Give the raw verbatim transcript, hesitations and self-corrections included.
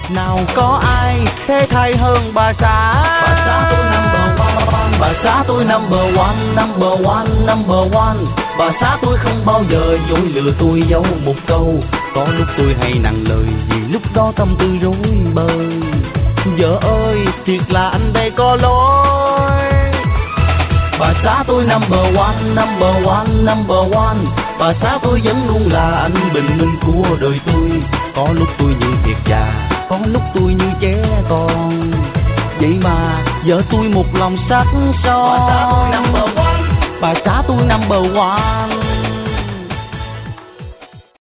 Nào có ai thế thay hơn bà xã. Bà xã tôi number one, bà xã tôi number one, number one, number one. Bà xã tôi không bao giờ dối lừa tôi dấu một câu. Có lúc tôi hay nặng lời vì lúc đó tâm tư rối bời. Vợ ơi, thiệt là anh đây có lỗi. Bà xã tôi number one, number one, number one. Bà xã tôi vẫn luôn là anh bình minh của đời tôi. Có lúc tôi như thiệt già, có lúc tôi như trẻ con. Vậy mà vợ tôi một lòng sắc son. Bà xã tôi number one, bà xã tôi number one.